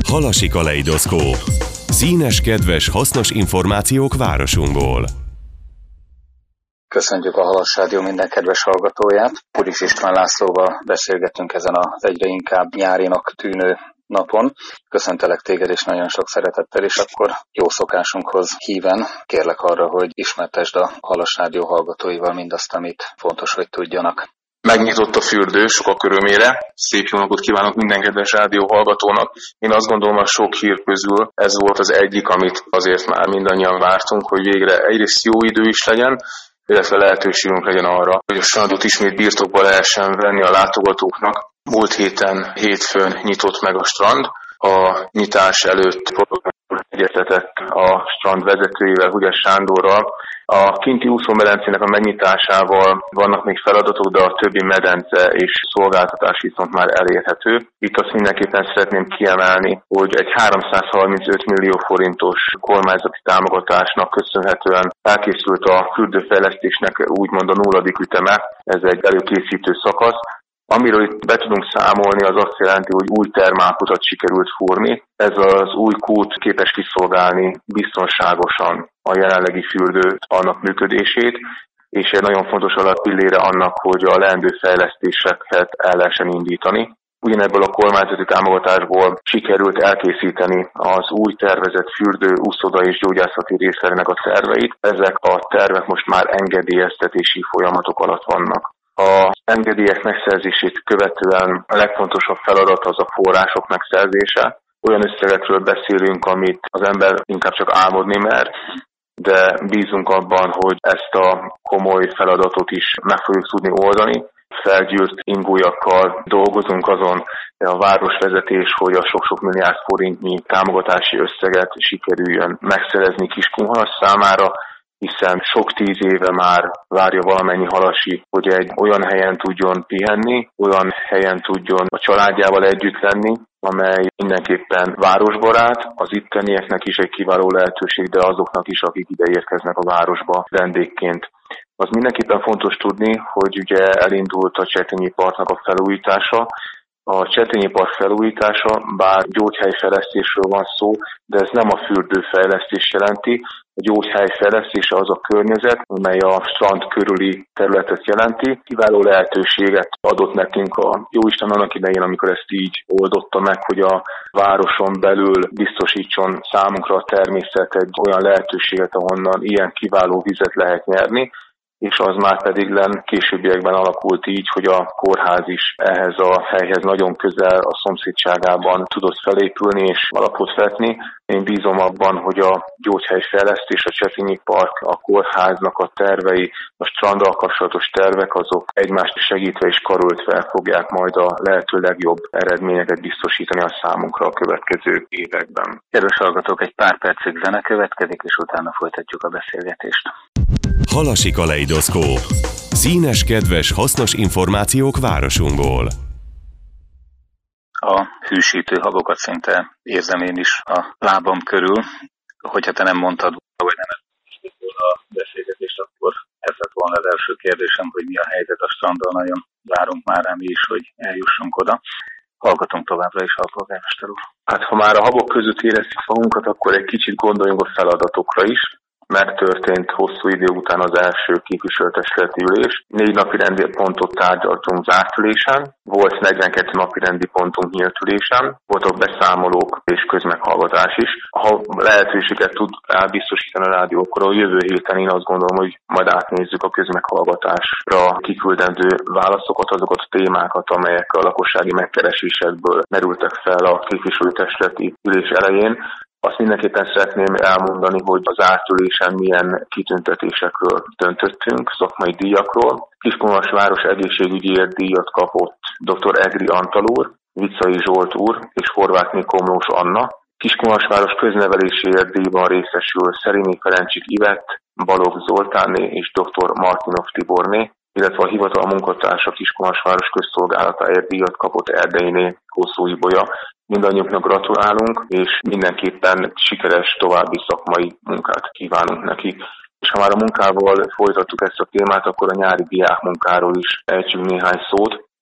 Halasi kaleidoszkóp. Színes, kedves, hasznos információk városunkból. Köszöntjük a Halas Rádió minden kedves hallgatóját. Puris István Lászlóval beszélgetünk ezen az egyre inkább nyárinak tűnő napon. Köszöntelek téged és nagyon sok szeretettel, és akkor jó szokásunkhoz híven kérlek arra, hogy ismertesd a Halas Rádió hallgatóival mindazt, amit fontos, hogy tudjanak. Megnyitott a fürdő sokak örömére. Szép jó napot kívánok minden kedves rádió hallgatónak. Én azt gondolom, a sok hír közül ez volt az egyik, amit azért már mindannyian vártunk, hogy végre egyrészt jó idő is legyen, illetve lehetőségünk legyen arra, hogy a strandot ismét birtokba lehessen venni a látogatóknak. Múlt héten, hétfőn nyitott meg a strand. A nyitás előtt egyeztetett a strand vezetőjével, Hugyas Sándorral. A kinti úszómedencének a megnyitásával vannak még feladatok, de a többi medence és szolgáltatás viszont már elérhető. Itt azt mindenképpen szeretném kiemelni, hogy egy 335 millió forintos kormányzati támogatásnak köszönhetően elkészült a fürdőfejlesztésnek úgymond a nulladik üteme, ez egy előkészítő szakasz. Amiről itt be tudunk számolni, az azt jelenti, hogy új termálkutat sikerült fúrni. Ez az új kút képes kiszolgálni biztonságosan a jelenlegi fürdő annak működését, és egy nagyon fontos alappillére annak, hogy a leendő fejlesztéseket el lehessen indítani. Ugyanebből a kormányzati támogatásból sikerült elkészíteni az új tervezett fürdő, úszoda és gyógyászati részletének a terveit. Ezek a tervek most már engedélyeztetési folyamatok alatt vannak. A engedélyek megszerzését követően a legfontosabb feladat az a források megszerzése. Olyan összegekről beszélünk, amit az ember inkább csak álmodni mer, de bízunk abban, hogy ezt a komoly feladatot is meg fogjuk tudni oldani. Felgyűrt ingójakkal dolgozunk azon a városvezetés, hogy a sok-sok milliárd forintnyi támogatási összeget sikerüljön megszerezni Kiskunhalas számára, hiszen sok 10 éve már várja valamennyi halasi, hogy egy olyan helyen tudjon pihenni, olyan helyen tudjon a családjával együtt lenni, amely mindenképpen városbarát, az ittenieknek is egy kiváló lehetőség, de azoknak is, akik ide érkeznek a városba vendégként. Az mindenképpen fontos tudni, hogy ugye elindult a Csettényi Parknak a felújítása. A Csettényi Park felújítása, bár gyógyhelyfejlesztésről van szó, de ez nem a fürdőfejlesztés jelenti. A gyógyhely fejlesztése az a környezet, amely a strand körüli területet jelenti. Kiváló lehetőséget adott nekünk a Jóisten annak idején, amikor ezt így oldotta meg, hogy a városon belül biztosítson számunkra a természet egy olyan lehetőséget, ahonnan ilyen kiváló vizet lehet nyerni, és az már pedig későbbiekben alakult így, hogy a kórház is ehhez a helyhez nagyon közel, a szomszédságában tudott felépülni és alapot vetni. Én bízom abban, hogy a gyógyhelyfejlesztés, a Csettényi Park, a kórháznak a tervei, a stranddal kapcsolatos tervek, azok egymást segítve és karöltve fogják majd a lehető legjobb eredményeket biztosítani a számunkra a következő években. Kedves hallgatók, egy pár percig zene következik, és utána folytatjuk a beszélgetést. Halasi kaleidoszkóp. Színes, kedves, hasznos információk városunkból. A hűsítő habokat szinte érzem én is a lábam körül. Hogyha te nem mondtad volna, vagy nem elkezdted volna a beszélgetést, akkor ez lett volna az első kérdésem, hogy mi a helyzet a strandon. Nagyon várunk már rá mi is, hogy eljussunk oda. Hallgatunk továbbra is, alpolgármester úr. Hát ha már a habok között érezzük magunkat, akkor egy kicsit gondoljunk a feladatokra is. Megtörtént hosszú idő után az első képviselőtestületi ülés. 4 napirendi pontot tárgyaltunk zárt ülésen, volt 42 napirendi pontunk nyílt ülésen, voltak beszámolók és közmeghallgatás is. Ha lehetőséget tud elbiztosítani a rádió, akkor a jövő héten én azt gondolom, hogy majd átnézzük a közmeghallgatásra kiküldendő válaszokat, azokat a témákat, amelyek a lakossági megkeresésekből merültek fel a képviselőtestületi ülés elején. Azt mindenképpen szeretném elmondani, hogy az átülésen milyen kitüntetésekről döntöttünk, szakmai díjakról. Kiskunhalas város egészségügyiért díjat kapott dr. Egri Antal úr, Vicai Zsolt úr és Horváthné Komlós Anna. Kiskunhalas város közneveléséért díjban részesül Szerémi Ferencsik Ivett, Balogh Zoltánné és dr. Martinov Tiborné, illetve a hivatal munkatársa Kiskunhalas város közszolgálatáért díjat kapott Erdeiné Kószó Ibolya. Mindannyiunknak gratulálunk, és mindenképpen sikeres további szakmai munkát kívánunk neki. És ha már a munkával folytattuk ezt a témát, akkor a nyári diákmunkáról is ejtsünk néhány szót.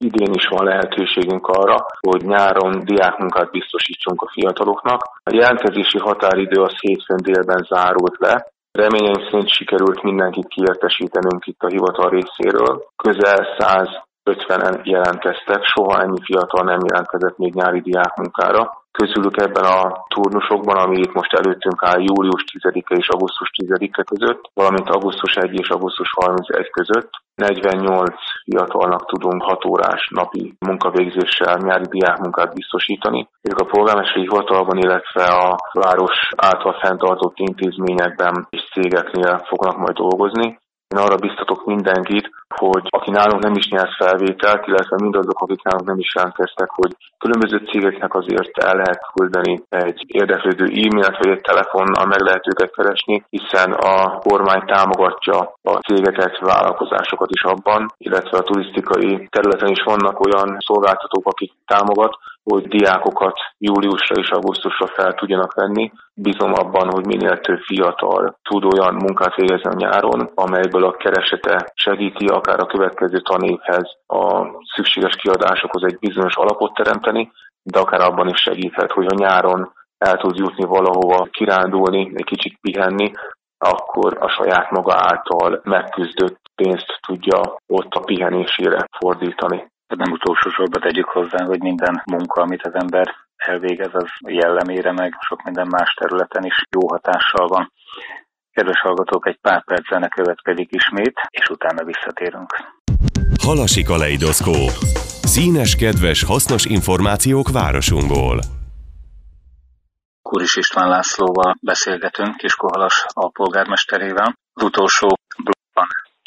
idén is van lehetőségünk arra, hogy nyáron diákmunkát biztosítsunk a fiataloknak. A jelentkezési határidő az hétfőn délben zárult le. Reményeim szerint sikerült mindenkit kiértesítenünk itt a hivatal részéről. Közel 150-en jelentkeztek, soha ennyi fiatal nem jelentkezett még nyári diákmunkára. Közülük ebben a turnusokban, ami itt most előttünk áll július 10-e és augusztus 10-e között, valamint augusztus 1 és augusztus 31 között 48 fiatalnak tudunk 6 órás napi munkavégzéssel nyári diákmunkát biztosítani. Ők a polgármesteri hivatalban, illetve a város által fenntartott intézményekben és cégeknél fognak majd dolgozni. Én arra biztatok mindenkit, hogy aki nálunk nem is nyert felvételt, illetve mindazok, akik nálunk nem is jelentkeztek, hogy különböző cégeknek azért el lehet küldeni egy érdeklődő e-mailt vagy egy telefonnal, meg lehet őket keresni, hiszen a kormány támogatja a cégeket, vállalkozásokat is abban, illetve a turisztikai területen is vannak olyan szolgáltatók, akik támogat, hogy diákokat júliusra és augusztusra fel tudjanak venni. Bízom abban, hogy minél több fiatal tud olyan munkát végezni a nyáron, amelyből a keresete segíti akár a következő tanévhez a szükséges kiadásokhoz egy bizonyos alapot teremteni, de akár abban is segíthet, hogy a nyáron el tud jutni valahova kirándulni, egy kicsit pihenni, akkor a saját maga által megküzdött pénzt tudja ott a pihenésére fordítani. Nem utolsó sorba tegyük hozzá, hogy minden munka, amit az ember elvégez, az jellemére, meg sok minden más területen is jó hatással van. Kedves hallgatók, egy pár perc zene következik ismét, és utána visszatérünk. Halasi kaleidoszkóp. Színes, kedves, hasznos információk városunkból. Kuris István Lászlóval beszélgetünk, Kiskohalas alpolgármesterével. Az utolsó blokkban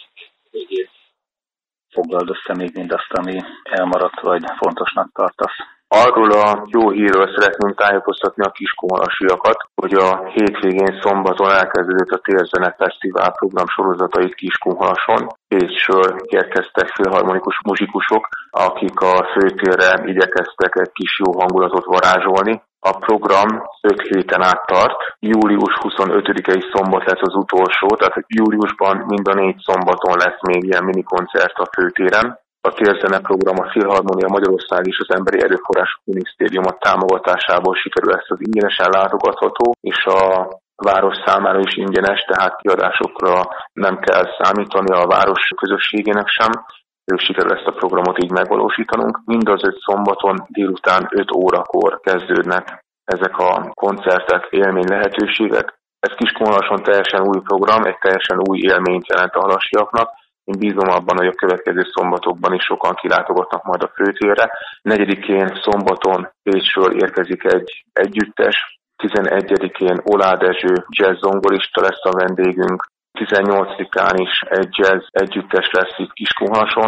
foglald össze még mindazt, ami elmaradt, vagy fontosnak tartasz. Arról a jó hírről szeretném tájékoztatni a kiskunhalasiakat, hogy a hétvégén szombaton elkezdődött a Térzene Fesztivál program sorozatait Kiskunhalason. Pécsről érkeztek filharmonikus muzsikusok, akik a főtérre igyekeztek egy kis jó hangulatot varázsolni. A program 5 héten át tart. Július 25-i szombat lesz az utolsó, tehát júliusban mind a 4 szombaton lesz még ilyen minikoncert a főtéren. A Térzene program a Filharmonia Magyarország és az Emberi Erőforrások Minisztériuma támogatásából sikerül ezt az ingyenesen látogatható, és a város számára is ingyenes, tehát kiadásokra nem kell számítani a város közösségének sem. Ők sikerül ezt a programot így megvalósítanunk. Mind az 5 szombaton délután 5 órakor kezdődnek ezek a koncertek, élmény lehetőségek. Ez Kiskunhalason teljesen új program, egy teljesen új élményt jelent a halasiaknak. Én bízom abban, hogy a következő szombatokban is sokan kilátogatnak majd a főtérre. 4-én szombaton Pécsről érkezik egy együttes, 11-én Oláh Dezső jazz zongorista lesz a vendégünk, 18-án is egy jazz együttes lesz itt Kiskunhalason,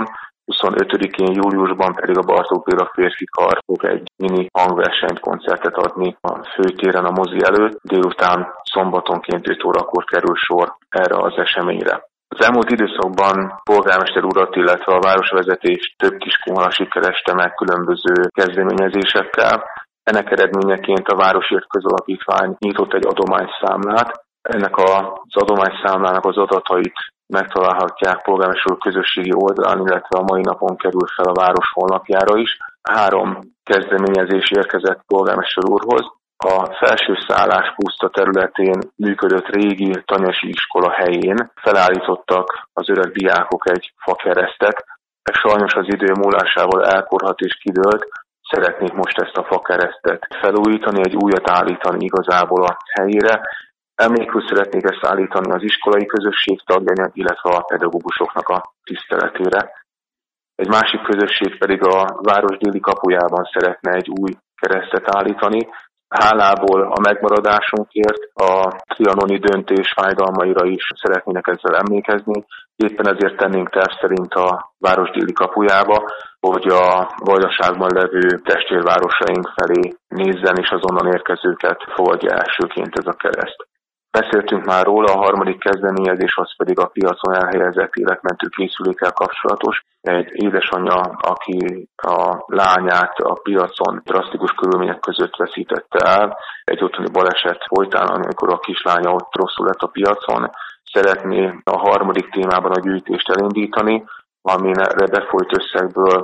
25-én júliusban pedig a Bartók Béla férfi kar fog egy mini hangversenyt, koncertet adni a főtéren a mozi előtt. Délután szombatonként 5 órakor kerül sor erre az eseményre. Az elmúlt időszakban polgármester urat, illetve a városvezetés több kiskunhalasi kereste meg különböző kezdeményezésekkel. Ennek eredményeként a Városért Közalapítvány nyitott egy adományszámlát. Ennek az adományszámlának az adatait megtalálhatják polgármester úr közösségi oldalán, illetve a mai napon kerül fel a város honlapjára is. 3 kezdeményezés érkezett polgármester úrhoz. A felső szállás puszta területén működött régi tanyasi iskola helyén felállítottak az öreg diákok egy fakeresztet. Ez sajnos az idő múlásával elkorhat és kidőlt. Szeretnék most ezt a fakeresztet felújítani, egy újat állítani igazából a helyére. Emlékül szeretnék ezt állítani az iskolai közösség tagjainak, illetve a pedagógusoknak a tiszteletére. Egy másik közösség pedig a város déli kapujában szeretne egy új keresztet állítani. Hálából a megmaradásunkért a trianoni döntés fájdalmaira is szeretnének ezzel emlékezni. Éppen ezért tennénk terv szerint a város déli kapujába, hogy a Vajdaságban levő testvérvárosaink felé nézzen, és azonnan érkezőket fogadja elsőként ez a kereszt. Beszéltünk már róla, a harmadik kezdeményezés az pedig a piacon elhelyezett életmentő készülékkel kapcsolatos. Egy édesanyja, aki a lányát a piacon drasztikus körülmények között veszítette el, egy otthoni baleset folytán, amikor a kislánya ott rosszul lett a piacon, szeretné a harmadik témában a gyűjtést elindítani, amire befolyt összegből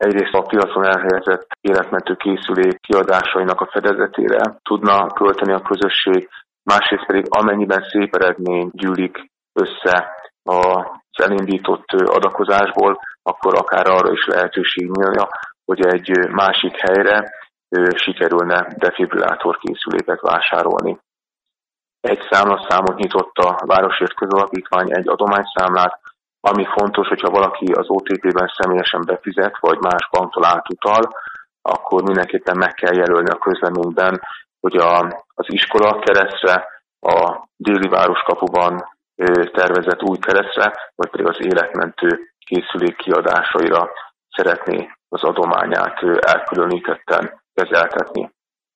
egyrészt a piacon elhelyezett életmentő készülék kiadásainak a fedezetére tudna költeni a közösség, másrészt pedig amennyiben szép eredmény gyűlik össze az elindított adakozásból, akkor akár arra is lehetőség nyílna, hogy egy másik helyre sikerülne defibrillátor készüléket vásárolni. Egy számlaszámot nyitott a Városért Közalapítvány, egy adományszámlát, ami fontos, hogyha valaki az OTP-ben személyesen befizet, vagy más banktól átutal, akkor mindenképpen meg kell jelölni a közleményben, hogy az iskola keresztre, a déli városkapuban tervezett új keresztre, vagy pedig az életmentő készülék kiadásaira szeretné az adományát elkülönítetten kezeltetni.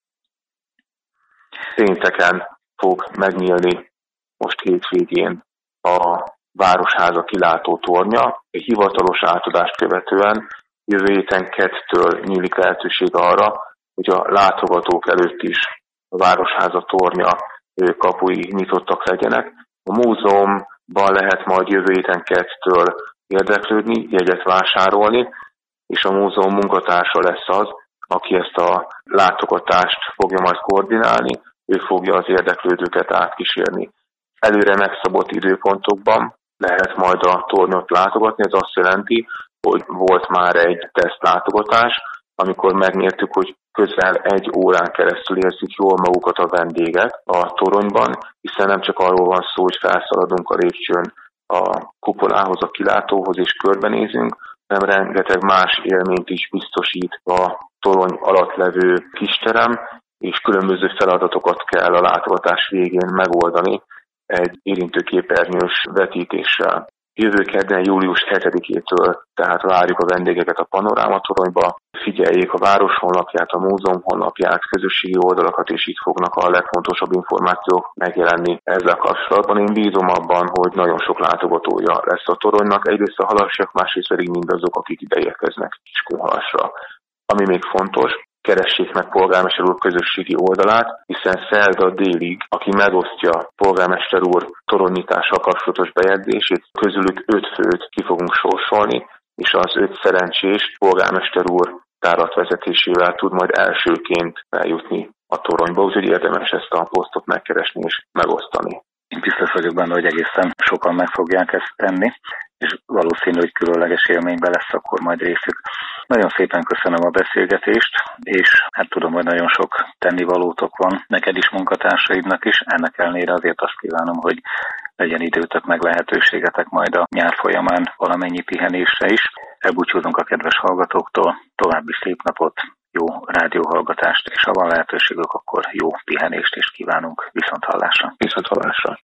Pénteken fog megnyílni most hétvégén a Városháza kilátó tornya. Egy hivatalos átadást követően jövő héten kettől nyílik lehetőség arra, hogy a látogatók előtt is a Városháza tornya kapui nyitottak legyenek. A múzeumban lehet majd jövő héten kettől érdeklődni, jegyet vásárolni, és a múzeum munkatársa lesz az, aki ezt a látogatást fogja majd koordinálni, ő fogja az érdeklődőket átkísérni. Előre megszabott időpontokban lehet majd a tornyot látogatni, ez azt jelenti, hogy volt már egy tesztlátogatás, amikor megmértük, hogy közel 1 órán keresztül érzik jól magukat a vendégek a toronyban, hiszen nem csak arról van szó, hogy felszaladunk a lépcsőn a kupolához, a kilátóhoz és körbenézünk, hanem rengeteg más élményt is biztosít a torony alatt levő kisterem, és különböző feladatokat kell a látogatás végén megoldani egy érintőképernyős vetítéssel. Jövő kedden, július 7-től tehát várjuk a vendégeket a Panorámatoronyba, figyeljék a város honlapját, a múzeum honlapját, közösségi oldalakat, és itt fognak a legfontosabb információk megjelenni ezzel kapcsolatban. Én bízom abban, hogy nagyon sok látogatója lesz a toronynak, egyrészt a halasiak, másrészt pedig mindazok, akik ide érkeznek Kiskunhalasra. Ami még fontos, keressék meg polgármester úr közösségi oldalát, hiszen szerda délig, aki megosztja polgármester úr toronyítással kapcsolatos bejegyzését, közülük 5 főt ki fogunk sorsolni, és az 5 szerencsés polgármester úr táratvezetésével tud majd elsőként eljutni a toronyba, úgyhogy érdemes ezt a posztot megkeresni és megosztani. Én biztos vagyok benne, hogy egészen sokan meg fogják ezt tenni, és valószínű, hogy különleges élményben lesz akkor majd részük. Nagyon szépen köszönöm a beszélgetést, és hát tudom, hogy nagyon sok tennivalótok van, neked is, munkatársaidnak is, ennek ellenére azért azt kívánom, hogy legyen időtök meg lehetőségetek majd a nyár folyamán valamennyi pihenésre is. Elbúcsúzunk a kedves hallgatóktól, további szép napot, jó rádióhallgatást, és ha van lehetőségük, akkor jó pihenést is kívánunk. Viszonthallásra. Viszonthallásra.